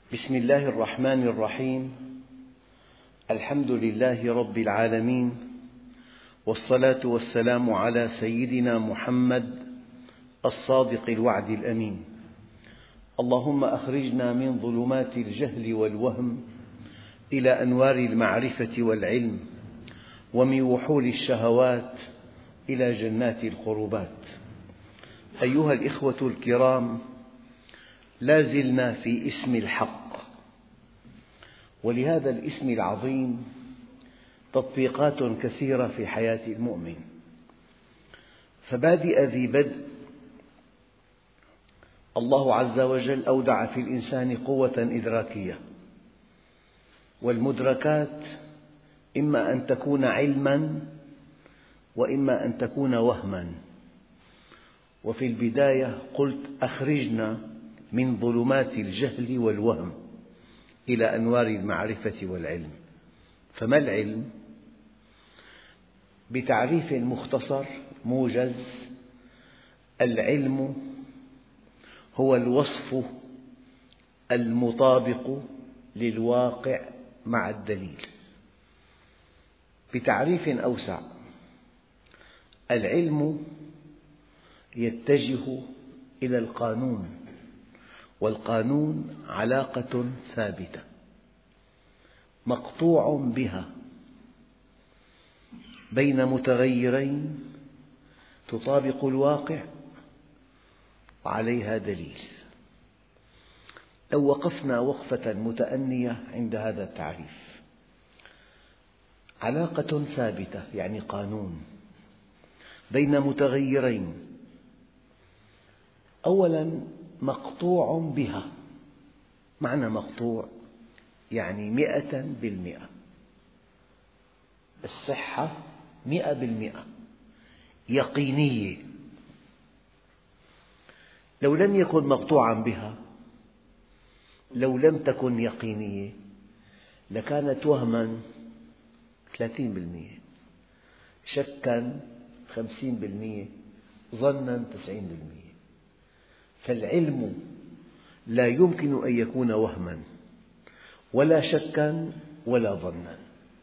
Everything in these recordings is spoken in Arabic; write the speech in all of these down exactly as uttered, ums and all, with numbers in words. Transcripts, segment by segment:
بسم الله الرحمن الرحيم. الحمد لله رب العالمين، والصلاة والسلام على سيدنا محمد الصادق الوعد الأمين. اللهم أخرجنا من ظلمات الجهل والوهم إلى أنوار المعرفة والعلم، ومن وحول الشهوات إلى جنات القربات. أيها الإخوة الكرام، لا زلنا في اسم الحق، ولهذا الاسم العظيم تطبيقات كثيرة في حياة المؤمن. فبادئ ذي بدء، الله عز وجل أودع في الإنسان قوة إدراكية، والمدركات إما أن تكون علماً وإما أن تكون وهماً. وفي البداية قلت: أخرجنا من ظلمات الجهل والوهم إلى أنوار المعرفة والعلم. فما العلم؟ بتعريف مختصر موجز: العلم هو الوصف المطابق للواقع مع الدليل. بتعريف أوسع: العلم يتجه إلى القانون، والقانون علاقة ثابتة مقطوع بها بين متغيرين تطابق الواقع وعليها دليل. لو وقفنا وقفة متأنية عند هذا التعريف: علاقة ثابتة يعني قانون بين متغيرين، أولاً مقطوع بها. معنى مقطوع يعني مئة بالمئة، الصحة مئة بالمئة، يقينية. لو لم يكن مقطوعا بها، لو لم تكن يقينية، لكانت وهما ثلاثين بالمئة، شكا خمسين بالمئة، ظنا تسعين بالمئة. فالعلم لا يمكن أن يكون وهما ولا شكا ولا ظنا،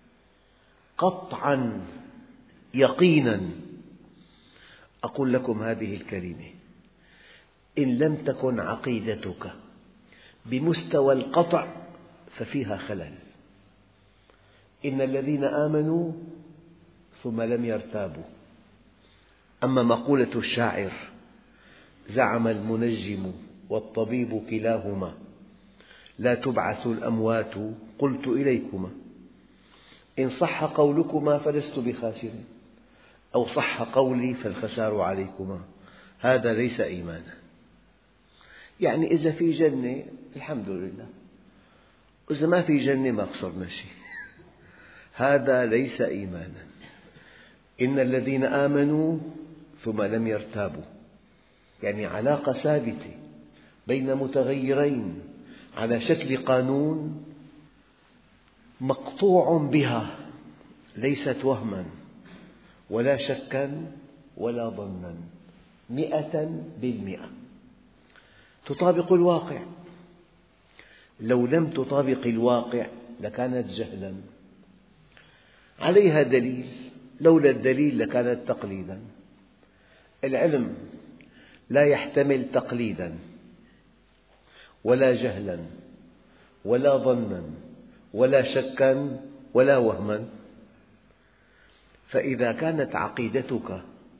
قطعا يقينا. أقول لكم هذه الكلمة: إن لم تكن عقيدتك بمستوى القطع ففيها خلل. إن الذين آمنوا ثم لم يرتابوا. أما مقولة الشاعر: زعم المنجم والطبيب كلاهما لا تبعث الأموات قلت إليكما، إن صح قولكما فلست بخاسر، أو صح قولي فالخسار عليكما. هذا ليس إيمانا. يعني إذا في جنة الحمد لله، وإذا ما في جنة ما خسرنا شيء. هذا ليس إيمانا. إن الذين آمنوا ثم لم يرتابوا، يعني علاقة ثابتة بين متغيرين على شكل قانون مقطوع بها، ليست وهما ولا شكا ولا ظنا، مئة بالمئة تطابق الواقع. لو لم تطابق الواقع لكانت جهلا. عليها دليل، لولا الدليل لكانت تقليدا. العلم لا يحتمل تقليدا ولا جهلا ولا ظنا ولا شكا ولا وهما. فإذا كانت عقيدتك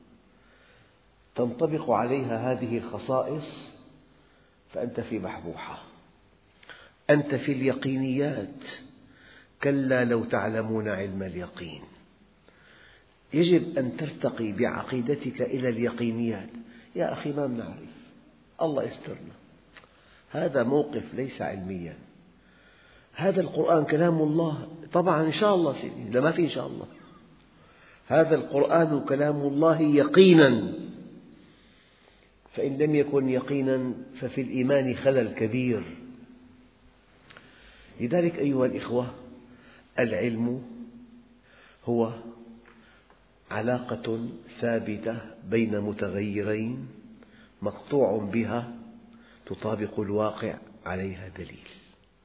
تنطبق عليها هذه الخصائص فأنت في بحبوحة، أنت في اليقينيات. كلا لو تعلمون علم اليقين. يجب أن ترتقي بعقيدتك إلى اليقينيات. يا أخي ما بنعرف، الله يسترنا. هذا موقف ليس علميا. هذا القرآن كلام الله، طبعا إن شاء الله سيدي، لا ما في إن شاء الله. هذا القرآن كلام الله يقينا، فإن لم يكن يقينا ففي الإيمان خلل كبير. لذلك أيها الإخوة، العلم هو علاقة ثابتة بين متغيرين مقطوع بها تطابق الواقع عليها دليل.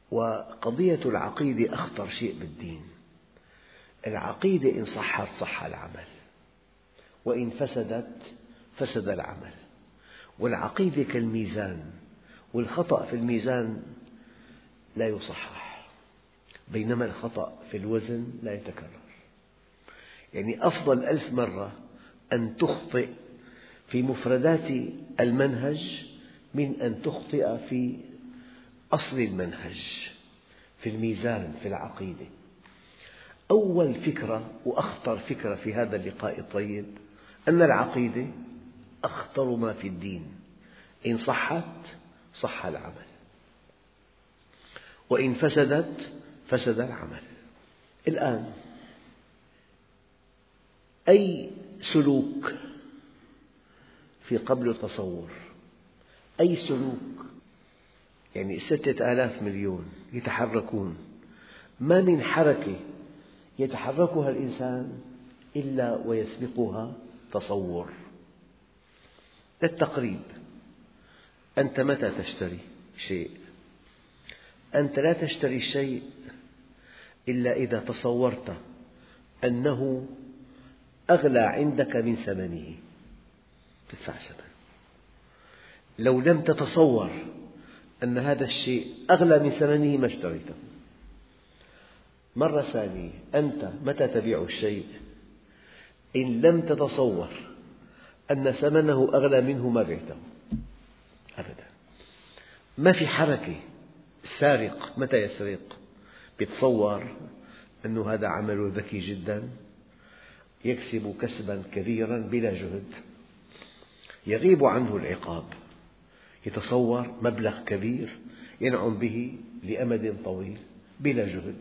وقضية العقيدة أخطر شيء بالدين. العقيدة إن صحت صح العمل، وإن فسدت فسد العمل. والعقيدة كالميزان، والخطأ في الميزان لا يصحح، بينما الخطأ في الوزن لا يتكرر. يعني أفضل ألف مرة أن تخطئ في مفردات المنهج من أن تخطئ في أصل المنهج، في الميزان، في العقيدة. أول فكرة وأخطر فكرة في هذا اللقاء الطيب أن العقيدة أخطر ما في الدين، إن صحت صح العمل، وإن فسدت فسد العمل. الآن أي سلوك في قبله تصور، أي سلوك، يعني ستة آلاف مليون يتحركون، ما من حركة يتحركها الإنسان إلا ويسبقها تصور. للتقريب، أنت متى تشتري شيء؟ أنت لا تشتري الشيء إلا إذا تصورت أنه أغلى عندك من ثمنه، تدفع ثمن. لو لم تتصور أن هذا الشيء أغلى من ثمنه ما اشتريته. مرة ثانية، أنت متى تبيع الشيء؟ إن لم تتصور أن ثمنه أغلى منه ما بعته أبدا. ما في حركة. السارق متى يسرق؟ يتصور أن هذا عمله ذكي جدا، يكسب كسبا كبيرا بلا جهد، يغيب عنه العقاب، يتصور مبلغ كبير ينعم به لأمد طويل بلا جهد.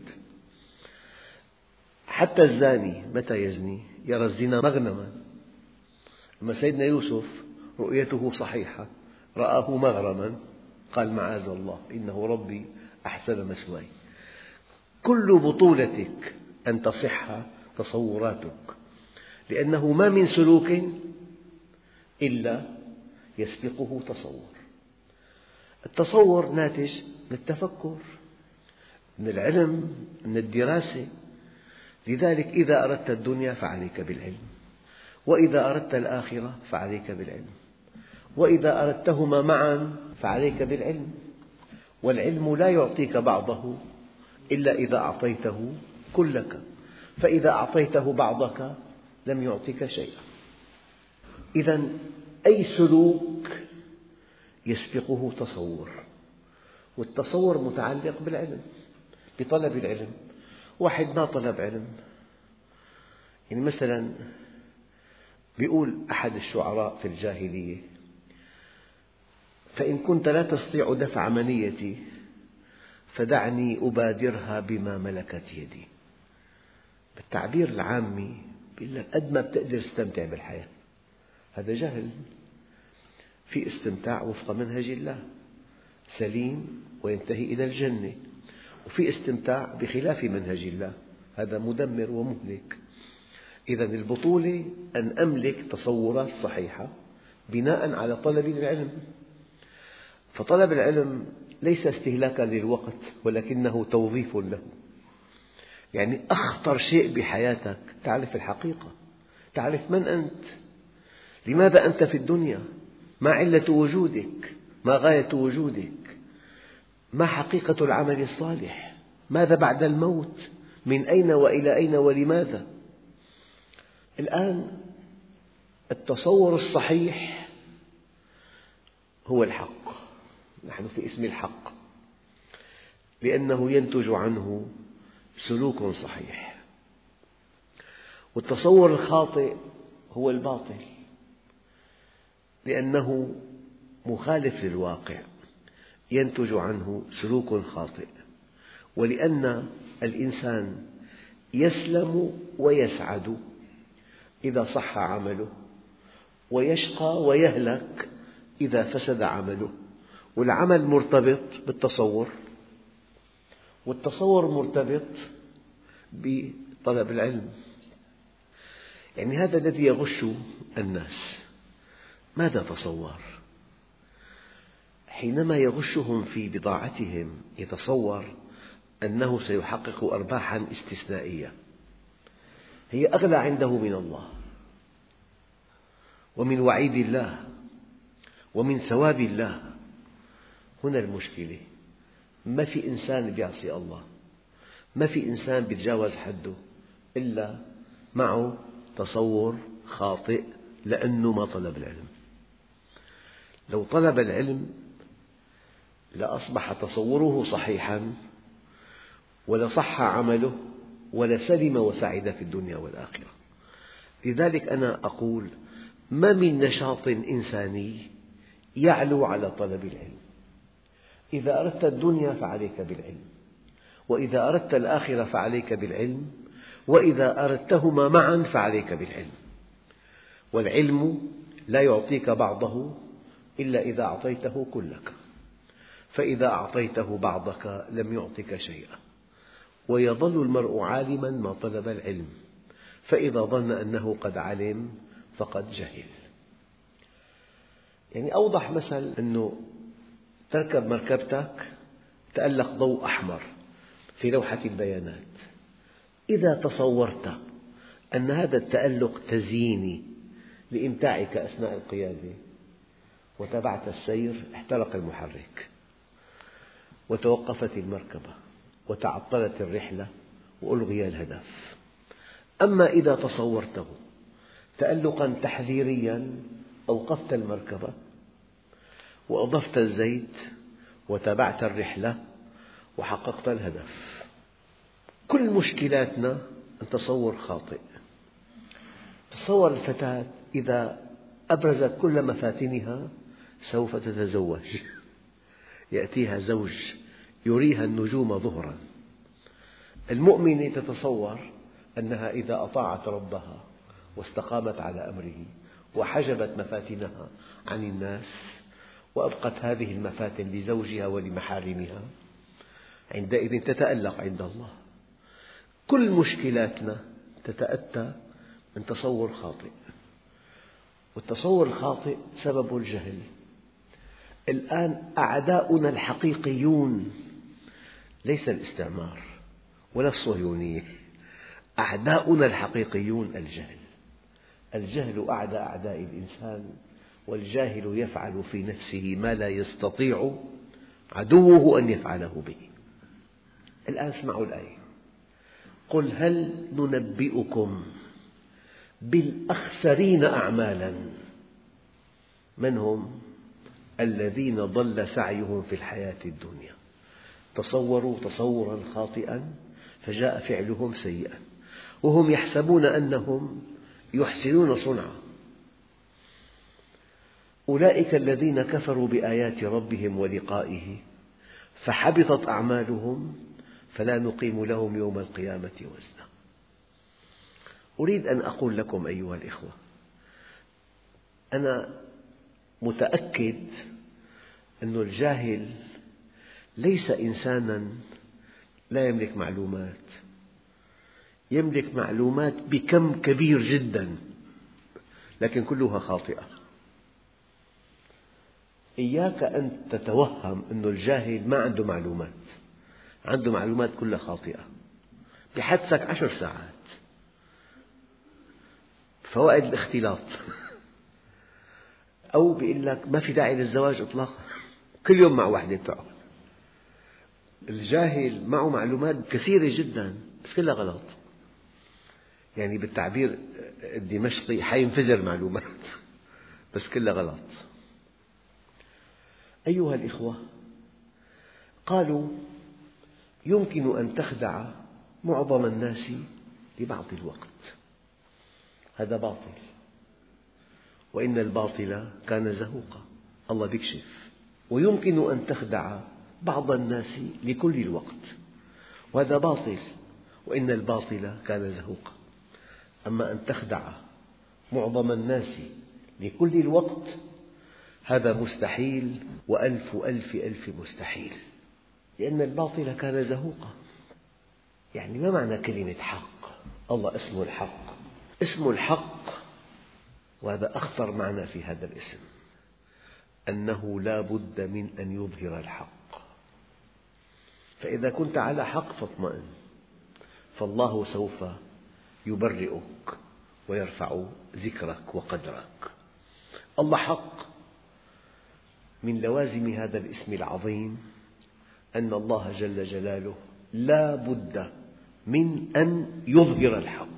حتى الزاني متى يزني؟ يرى الزنا مغنما. أما سيدنا يوسف رؤيته صحيحة، رآه مغرما، قال معاذ الله إنه ربي أحسن مثواي. كل بطولتك أن تصح تصوراتك، لأنه ما من سلوك إلا يسبقه تصور. التصور ناتج من التفكر، من العلم، من الدراسة. لذلك إذا أردت الدنيا فعليك بالعلم، وإذا أردت الآخرة فعليك بالعلم، وإذا أردتهما معا فعليك بالعلم. والعلم لا يعطيك بعضه إلا إذا أعطيته كلك، فإذا أعطيته بعضك لم يعطك شيئا. إذن أي سلوك يسبقه تصور، والتصور متعلق بالعلم، بطلب العلم. واحد ما طلب علم، يعني مثلا يقول أحد الشعراء في الجاهلية: فإن كنت لا تستطيع دفع منيتي فدعني أبادرها بما ملكت يدي. بالتعبير العامي يقول لك قد ما بتقدر تستمتع بالحياة. هذا جهل. في استمتاع وفق منهج الله سليم وينتهي إلى الجنة، وفي استمتاع بخلاف منهج الله، هذا مدمر ومهلك. إذن البطولة أن أملك تصورات صحيحة بناء على طلب العلم. فطلب العلم ليس استهلاكا للوقت، ولكنه توظيف له. يعني أخطر شيء بحياتك تعرف الحقيقة، تعرف من أنت، لماذا أنت في الدنيا، ما علة وجودك، ما غاية وجودك، ما حقيقة العمل الصالح، ماذا بعد الموت، من أين وإلى أين ولماذا. الآن التصور الصحيح هو الحق. نحن في اسم الحق، لأنه ينتج عنه سلوك صحيح. والتصور الخاطئ هو الباطل، لأنه مخالف للواقع، ينتج عنه سلوك خاطئ. ولأن الإنسان يسلم ويسعد إذا صح عمله، ويشقى ويهلك إذا فسد عمله. والعمل مرتبط بالتصور، والتصور مرتبط بطلب العلم. يعني هذا الذي يغش الناس. ماذا تصور؟ حينما يغشهم في بضاعتهم يتصور أنه سيحقق أرباحا استثنائية هي أغلى عنده من الله ومن وعيد الله ومن ثواب الله. هنا المشكلة، ما في إنسان يعصي الله، ما في إنسان يتجاوز حده إلا معه تصور خاطئ لأنه ما طلب العلم. لو طلب العلم لأصبح تصوره صحيحا ولصح عمله ولسلم وسعد في الدنيا والآخرة. لذلك أنا أقول ما من نشاط إنساني يعلو على طلب العلم. إذا أردت الدنيا فعليك بالعلم، وإذا أردت الآخرة فعليك بالعلم، وإذا أردتهما معا فعليك بالعلم. والعلم لا يعطيك بعضه إلا إذا أعطيته كلك، فإذا أعطيته بعضك لم يعطك شيئا. ويظل المرء عالما ما طلب العلم، فإذا ظن أنه قد علم فقد جهل. يعني أوضح مثل أنه تركب مركبتك تألق ضوء أحمر في لوحة البيانات، إذا تصورت أن هذا التألق تزييني لإمتاعك أثناء القيادة وتبعت السير احترق المحرك وتوقفت المركبة وتعطلت الرحلة وألغي الهدف. أما إذا تصورته تألقا تحذيريا أوقفت المركبة وأضفت الزيت وتبعت الرحلة وحققت الهدف. كل مشكلاتنا أن تصور خاطئ. تصور الفتاة إذا أبرزت كل مفاتنها سوف تتزوج، يأتيها زوج يريها النجوم ظهرا. المؤمنة تتصور أنها إذا أطاعت ربها واستقامت على أمره وحجبت مفاتنها عن الناس وأبقت هذه المفاتن لزوجها ولمحارمها عندئذ تتألق عند الله. كل مشكلاتنا تتأتى من تصور خاطئ، والتصور الخاطئ سببه الجهل. الآن أعداؤنا الحقيقيون ليس الاستعمار ولا الصهيونية، أعداؤنا الحقيقيون الجهل. الجهل أعدى أعداء الإنسان، والجاهل يفعل في نفسه ما لا يستطيع عدوه أن يفعله به. الآن اسمعوا الآية: قل هل ننبئكم بالأخسرين أعمالا؟ من هم؟ الذين ضل سعيهم في الحياة الدنيا، تصوروا تصورا خاطئا فجاء فعلهم سيئا وهم يحسبون أنهم يحسنون صنعا. أولئك الذين كفروا بآيات ربهم ولقائه فحبطت أعمالهم فلا نقيم لهم يوم القيامة وزنا. أريد أن أقول لكم أيها الإخوة، أنا متأكد أن الجاهل ليس إنسانا لا يملك معلومات، يملك معلومات بكم كبير جدا لكن كلها خاطئة. إياك أن تتوهم أن الجاهل ما عنده معلومات، عنده معلومات كلها خاطئة. بحدثك عشر ساعات فوائد الاختلاط، أو بيقول لك ما في داعي للزواج إطلاقا، كل يوم مع واحدة بتقعد. الجاهل معه معلومات كثيرة جدا بس كلها غلط. يعني بالتعبير الدمشقي حينفجر معلومات بس كلها غلط. أيها الإخوة، قالوا يمكن أن تخدع معظم الناس لبعض الوقت، هذا باطل، وإن الباطل كان زهوقا. الله يكشف. ويمكن أن تخدع بعض الناس لكل الوقت، وهذا باطل، وإن الباطل كان زهوقا. أما أن تخدع معظم الناس لكل الوقت هذا مستحيل، وألف ألف ألف مستحيل، لأن الباطل كان زهوقا. يعني ما معنى كلمة حق؟ الله اسمه الحق، اسمه الحق، وهذا أخطر معنى في هذا الاسم. أنه لا بد من أن يظهر الحق. فإذا كنت على حق فاطمئن، فالله سوف يبرئك ويرفع ذكرك وقدرك. الله حق. من لوازم هذا الاسم العظيم أن الله جل جلاله لا بد من أن يظهر الحق.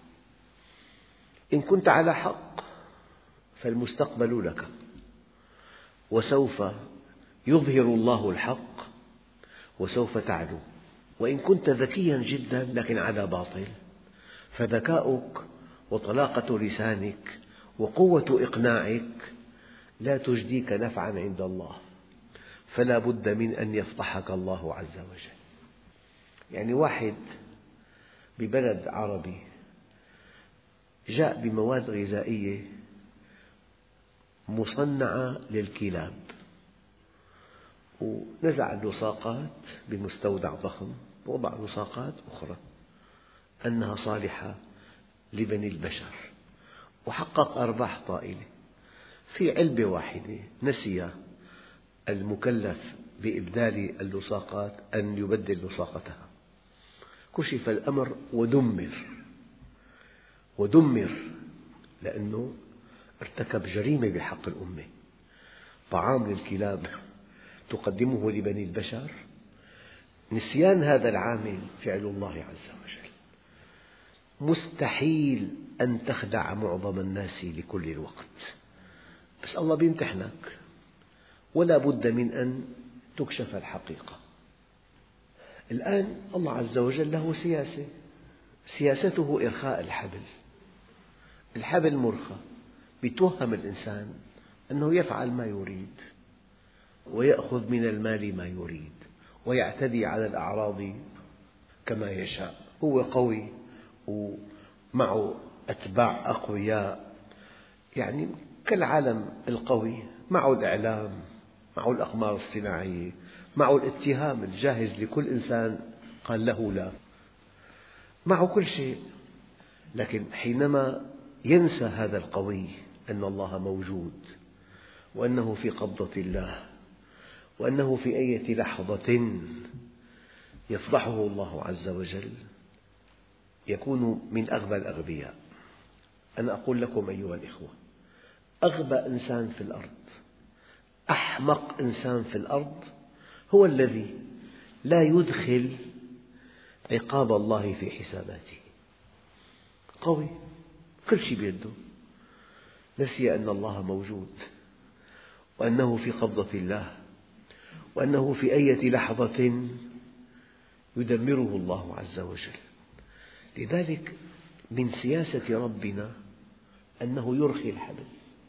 إن كنت على حق فالمستقبل لك، وسوف يظهر الله الحق وسوف تعلو. وإن كنت ذكيا جدا لكن على باطل، فذكاؤك وطلاقة لسانك وقوة إقناعك لا تجديك نفعا عند الله، فلا بد من أن يفضحك الله عز وجل. يعني واحد ببلد عربي جاء بمواد غذائية مصنعة للكلاب، ونزع اللصاقات بمستودع ضخم ووضع لصاقات أخرى أنها صالحة لبني البشر، وحقق أرباح طائلة. في علبة واحدة نسي المكلف بإبدال اللصاقات أن يبدل لصاقتها، كشف الأمر ودمر ودمر لأنه ارتكب جريمة بحق الأمة. طعام للكلاب تقدمه لبني البشر. نسيان هذا العامل فعل الله عز وجل. مستحيل أن تخدع معظم الناس لكل الوقت، بس الله بيمتحنك، ولا بد من أن تكشف الحقيقة. الآن الله عز وجل له سياسة، سياسته إرخاء الحبل. الحبل مرخى، يتوهم الإنسان أنه يفعل ما يريد ويأخذ من المال ما يريد ويعتدي على الأعراض كما يشاء. هو قوي ومعه أتباع أقوياء، يعني كالعالم القوي، معه الإعلام، معه الأقمار الصناعية، معه الاتهام الجاهز لكل إنسان قال له لا، معه كل شيء. لكن حينما ينسى هذا القوي أن الله موجود، وأنه في قبضة الله، وأنه في أي لحظة يفضحه الله عز وجل، يكون من أغبى الأغبياء. أنا أقول لكم أيها الإخوة، أغبى إنسان في الأرض، أحمق إنسان في الأرض هو الذي لا يدخل عقاب الله في حساباته. قوي، كل شيء بيده، نسي أن الله موجود، وأنه في قبضة الله، وأنه في أي لحظة يدمره الله عز وجل. لذلك من سياسة ربنا أنه يرخي الحبل.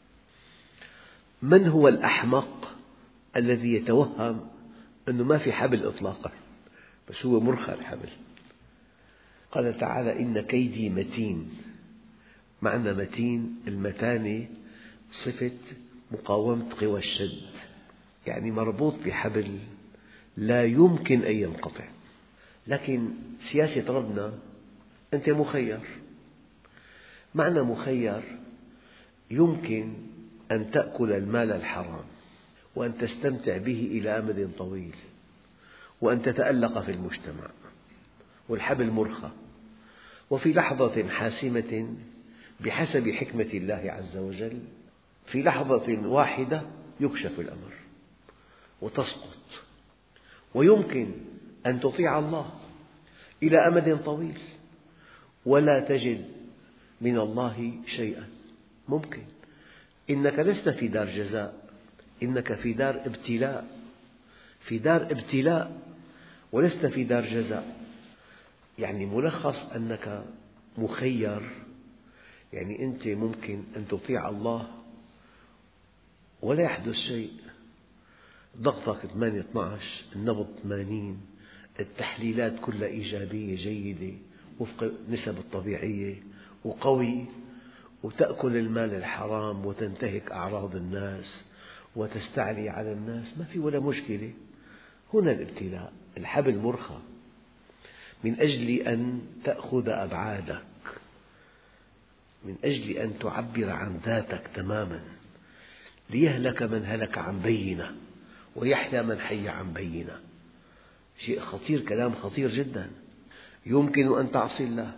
من هو الأحمق الذي يتوهم أنه ما في حبل إطلاقا، بس هو مرخى الحبل؟ قال تعالى: إن كيدي متين. معنى متين، المتانة صفة مقاومة قوى الشد، يعني مربوط بحبل لا يمكن أن ينقطع. لكن سياسة ربنا أنت مخير. معنى مخير، يمكن أن تأكل المال الحرام وأن تستمتع به إلى أمد طويل وأن تتألق في المجتمع، والحبل مرخى، وفي لحظة حاسمة بحسب حكمة الله عز وجل في لحظة واحدة يكشف الأمر وتسقط. ويمكن أن تطيع الله إلى أمد طويل ولا تجد من الله شيئا. ممكن. إنك لست في دار جزاء، إنك في دار ابتلاء، في دار ابتلاء ولست في دار جزاء. يعني ملخص أنك مخير، يعني أنت ممكن أن تطيع الله ولا يحدث شيء. ضغطك ثمانية اثنا عشر، النبض ثمانين، التحليلات كلها إيجابية جيدة وفق النسب الطبيعية، وقوي، وتأكل المال الحرام وتنتهك أعراض الناس وتستعلي على الناس، ما في ولا مشكلة. هنا الابتلاء، الحبل مرخى من أجل أن تأخذ أبعادك، من أجل أن تعبر عن ذاتك تماما. ليهلك من هلك عن بينة ويحيى من حي عن بينة. شيء خطير، كلام خطير جدا. يمكن أن تعصي الله،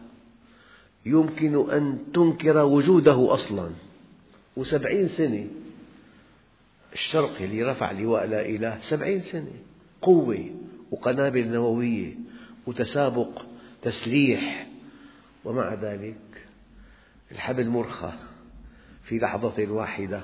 يمكن أن تنكر وجوده أصلا، وسبعين سنة الشرقي اللي رفع لواء لا إله، سبعين سنة قوة وقنابل نووية وتسابق تسليح، ومع ذلك الحبل مرخى في لحظة واحدة.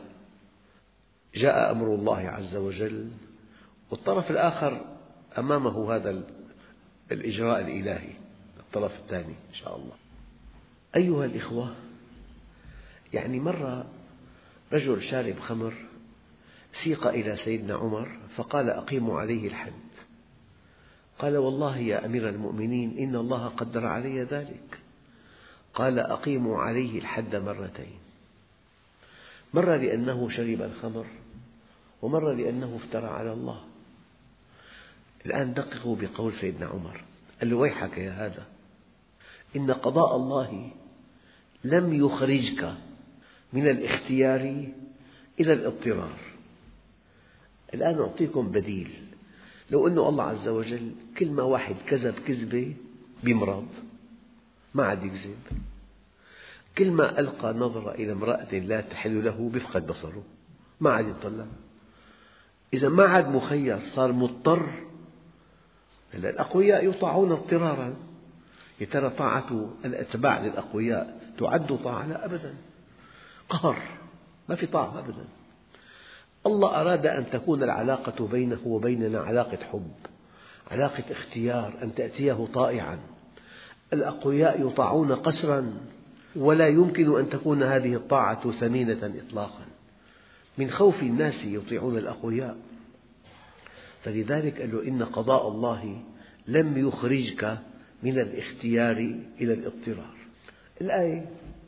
جاء أمر الله عز وجل والطرف الآخر أمامه هذا الإجراء الإلهي، الطرف الثاني إن شاء الله. أيها الإخوة، يعني مرة رجل شارب خمر سيق إلى سيدنا عمر فقال: أقيموا عليه الحد. قال: والله يا أمير المؤمنين إن الله قدر علي ذلك. قال: أقيموا عليه الحد مرتين، مرة لأنه شرب الخمر، ومرة لأنه افترى على الله. الآن دققوا بقول سيدنا عمر، قال له: ويحك يا هذا، إن قضاء الله لم يخرجك من الاختيار إلى الاضطرار. الآن أعطيكم بديل. لو أن الله عز وجل كل ما واحد كذب كذبة بمرض ما عاد يكذب، كل ما ألقى نظرة إلى امرأة لا تحل له بيفقد بصره، ما عاد يطلع، إذا ما عاد مخير، صار مضطر. الأقوياء يطاعون اضطرارا. يا ترى طاعة الأتباع للأقوياء تعد طاعة؟ لا أبدا، قهر، ما في طاعة أبدا. الله أراد أن تكون العلاقة بينه وبيننا علاقة حب، علاقة اختيار، أن تأتيه طائعا. الأقوياء يطاعون قسرا، ولا يمكن أن تكون هذه الطاعة ثمينة إطلاقا، من خوف الناس يطيعون الأقوياء. فلذلك قال له: إن قضاء الله لم يخرجك من الاختيار إلى الاضطرار. الآية: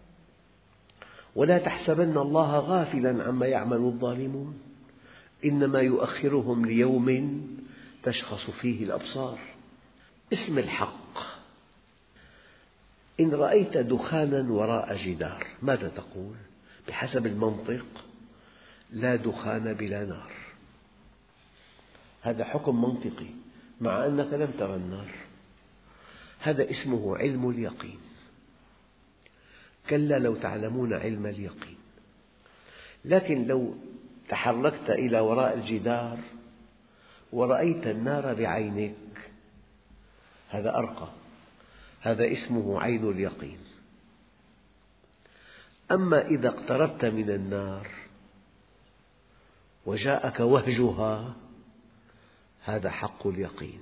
ولا تحسبن الله غافلا عما يعمل الظالمون إنما يؤخرهم ليوم تشخص فيه الأبصار. اسم الحق: إن رأيت دخانا وراء جدار ماذا تقول؟ بحسب المنطق لا دخان بلا نار، هذا حكم منطقي مع أنك لم ترى النار. هذا اسمه علم اليقين. كلا لو تعلمون علم اليقين. لكن لو تحركت إلى وراء الجدار ورأيت النار بعينك هذا أرقى، هذا اسمه عين اليقين. أما إذا اقتربت من النار وجاءك وهجها هذا حق اليقين.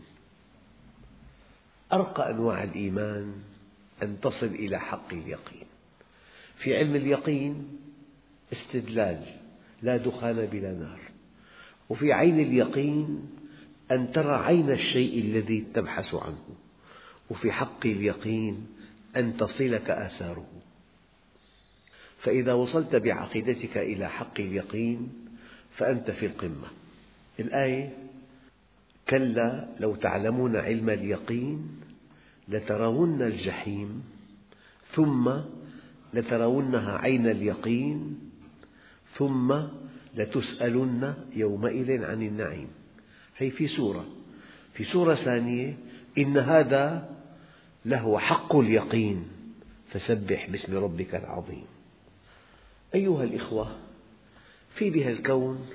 أرقى أنواع الإيمان أن تصل إلى حق اليقين. في علم اليقين استدلال لا دخان بلا نار، وفي عين اليقين أن ترى عين الشيء الذي تبحث عنه، وفي حق اليقين أن تصلك آثاره. فإذا وصلت بعقيدتك إلى حق اليقين فأنت في القمة. الآية: كلا لو تعلمون علم اليقين لترون الجحيم ثم لترونها عين اليقين ثم لتسألن يومئذ عن النعيم. هي في سورة في سورة ثانية: إن هذا لهو حق اليقين فسبح باسم ربك العظيم. أيها الإخوة، في بهالكون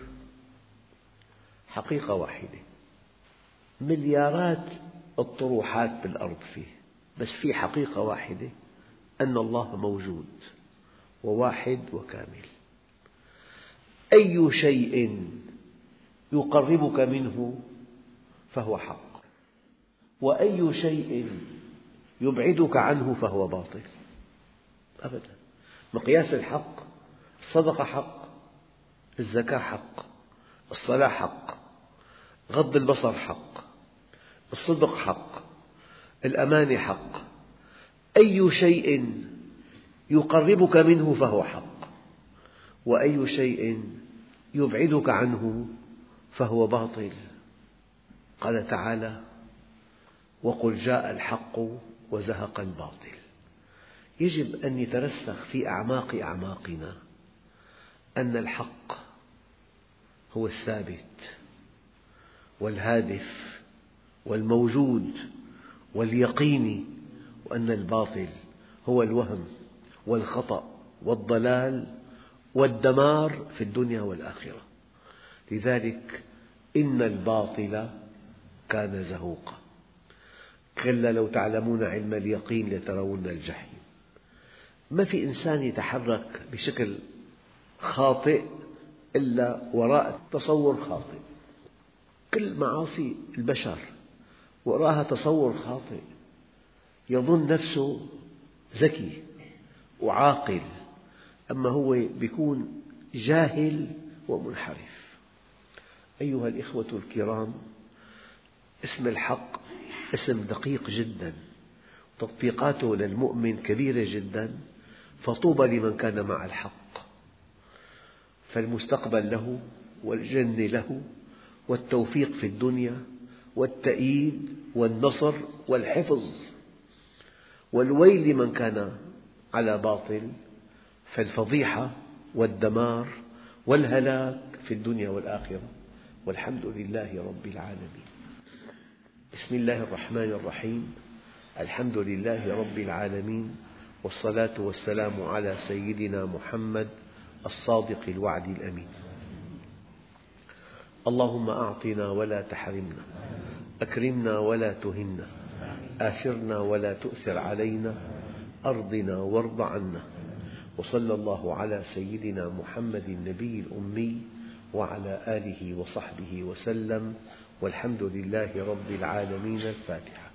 حقيقة واحدة، مليارات الطروحات بالأرض فيه، بس في حقيقة واحدة: أن الله موجود وواحد وكامل. أي شيء يقربك منه فهو حق، وأي شيء يبعدك عنه فهو باطل. أبدا. مقياس الحق: الصدقة حق، الزكاة حق، الصلاة حق، غض البصر حق، الصدق حق، الأمانة حق. أي شيء يقربك منه فهو حق، وأي شيء يبعدك عنه فهو باطل. قال تعالى: وقل جاء الحق وزهق الباطل. يجب أن يترسخ في أعماق أعماقنا أن الحق هو الثابت والهادف والموجود واليقيني، وأن الباطل هو الوهم والخطأ والضلال والدمار في الدنيا والآخرة. لذلك إن الباطل كان زهوقا، كلا لو تعلمون علم اليقين لترون الجحيم. ما في إنسان يتحرك بشكل خاطئ إلا وراء تصور خاطئ. كل معاصي البشر وراءها تصور خاطئ، يظن نفسه ذكي وعاقل، أما هو يكون جاهل ومنحرف. أيها الإخوة الكرام، اسم الحق اسم دقيق جدا، تطبيقاته للمؤمن كبيرة جدا، فطوبى لمن كان مع الحق، فالمستقبل له والجنة له والتوفيق في الدنيا والتأييد والنصر والحفظ، والويل لمن كان على باطل، فالفضيحة والدمار والهلاك في الدنيا والآخرة، والحمد لله رب العالمين. بسم الله الرحمن الرحيم، الحمد لله رب العالمين، والصلاة والسلام على سيدنا محمد الصادق الوعد الأمين. اللهم أعطنا ولا تحرمنا، أكرمنا ولا تهنا، آثرنا ولا تؤثر علينا، أرضنا وارض عنا. وصلى الله على سيدنا محمد النبي الأمي وعلى آله وصحبه وسلم، والحمد لله رب العالمين. الفاتحة.